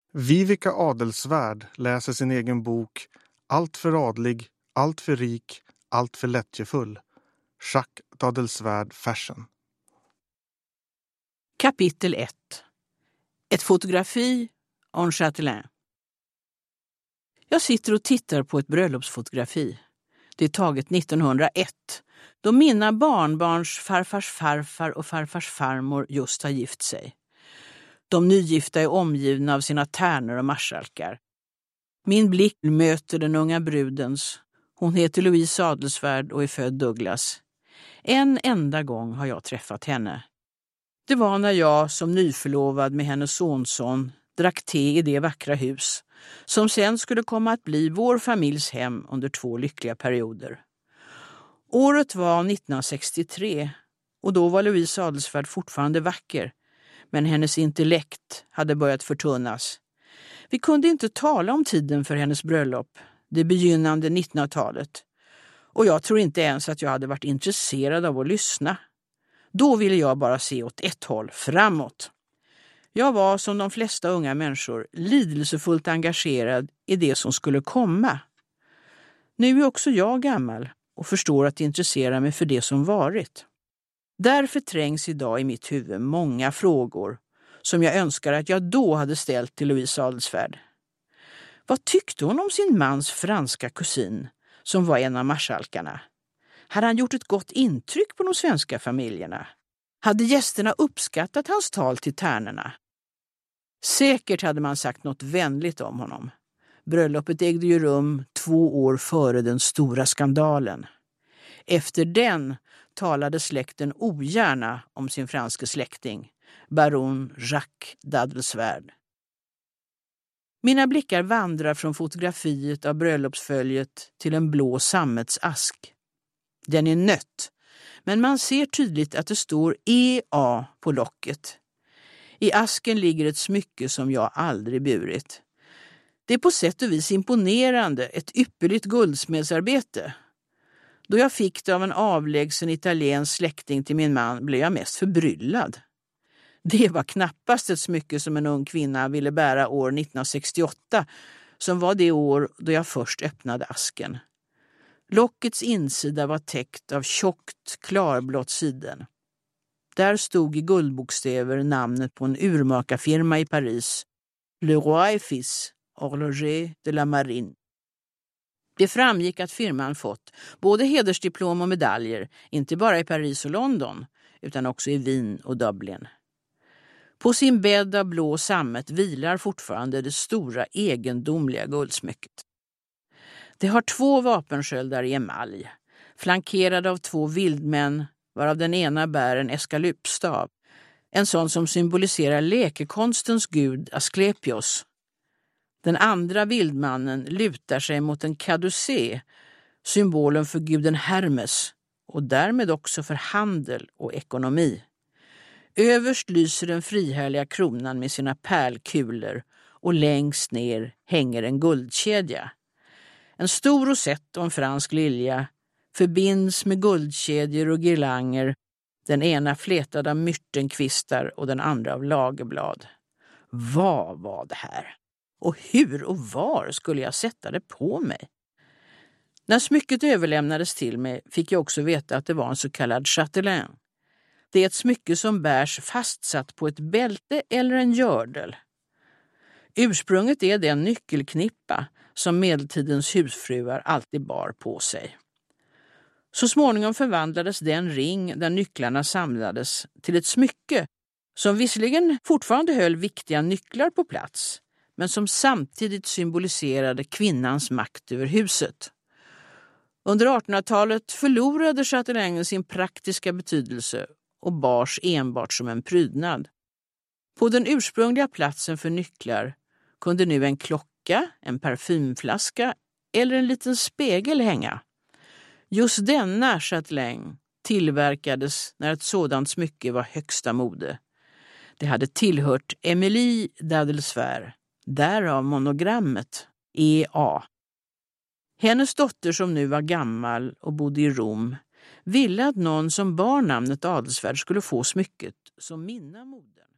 Vivica Adelsvärd läser sin egen bok Allt för adlig, allt för rik, allt för lättjefull. Jacques d'Adelsvärd Fersen. Kapitel 1. Ett fotografi en Châtelain. Jag sitter och tittar på ett bröllopsfotografi. Det är taget 1901, då mina barnbarns farfars farfar och farfars farmor just har gift sig. De nygifta är omgivna av sina tärnor och marskalkar. Min blick möter den unga brudens. Hon heter Louise Adelsvärd och är född Douglas. En enda gång har jag träffat henne. Det var när jag som nyförlovad med hennes sonson drack te i det vackra hus som sen skulle komma att bli vår familjs hem under 2 lyckliga perioder. Året var 1963 och då var Louise Adelsvärd fortfarande vacker, men hennes intellekt hade börjat förtunnas. Vi kunde inte tala om tiden för hennes bröllop, det begynnande 1900-talet, och jag tror inte ens att jag hade varit intresserad av att lyssna. Då ville jag bara se åt ett håll, framåt. Jag var som de flesta unga människor lidelsefullt engagerad i det som skulle komma. Nu är också jag gammal och förstår att intressera mig för det som varit. Därför trängs idag i mitt huvud många frågor som jag önskar att jag då hade ställt till Louise Adelsvärd. Vad tyckte hon om sin mans franska kusin som var en av marskalkarna? Hade han gjort ett gott intryck på de svenska familjerna? Hade gästerna uppskattat hans tal till tärnorna? Säkert hade man sagt något vänligt om honom. Bröllopet ägde ju rum 2 år före den stora skandalen. Efter den talade släkten ogärna om sin franske släkting, baron Jacques d'Adelsvärd. Mina blickar vandrar från fotografiet av bröllopsföljet till en blå sammetsask. Den är nött, men man ser tydligt att det står EA på locket. I asken ligger ett smycke som jag aldrig burit. Det är på sätt och vis imponerande, ett ypperligt guldsmedsarbete. Då jag fick det av en avlägsen italiensk släkting till min man blev jag mest förbryllad. Det var knappast ett smycke som en ung kvinna ville bära år 1968, som var det år då jag först öppnade asken. Lockets insida var täckt av tjockt, klarblått siden. Där stod i guldbokstäver namnet på en urmakarfirma i Paris, Le Roy et Fils, Horloger de la Marine. Det framgick att firman fått både hedersdiplom och medaljer, inte bara i Paris och London, utan också i Wien och Dublin. På sin bädd av blå sammet vilar fortfarande det stora egendomliga guldsmycket. Det har 2 vapensköldar i emalj, flankerade av 2 vildmän, varav den ena bär en eskalypstav, en sån som symboliserar läkekonstens gud Asklepios. Den andra vildmannen lutar sig mot en caducée, symbolen för guden Hermes, och därmed också för handel och ekonomi. Överst lyser den frihärliga kronan med sina pärlkulor och längst ner hänger en guldkedja. En stor rosett och en fransk lilja förbinds med guldkedjor och girlanger, den ena flätad av myrtenkvistar och den andra av lagerblad. Vad var det här? Och hur och var skulle jag sätta det på mig? När smycket överlämnades till mig fick jag också veta att det var en så kallad Châtelain. Det är ett smycke som bärs fastsatt på ett bälte eller en gördel. Ursprunget är den nyckelknippa som medeltidens husfruar alltid bar på sig. Så småningom förvandlades den ring där nycklarna samlades till ett smycke som visserligen fortfarande höll viktiga nycklar på plats, men som samtidigt symboliserade kvinnans makt över huset. Under 1800-talet förlorade Châtelainen sin praktiska betydelse och bars enbart som en prydnad. På den ursprungliga platsen för nycklar kunde nu en klocka, en parfymflaska eller en liten spegel hänga. Just denna Châtelain tillverkades när ett sådant smycke var högsta mode. Det hade tillhört Émilie d'Adelsvärd, därav monogrammet EA. Hennes dotter, som nu var gammal och bodde i Rom, ville att någon som bar namnet Adelsvärd skulle få smycket som minne av modern.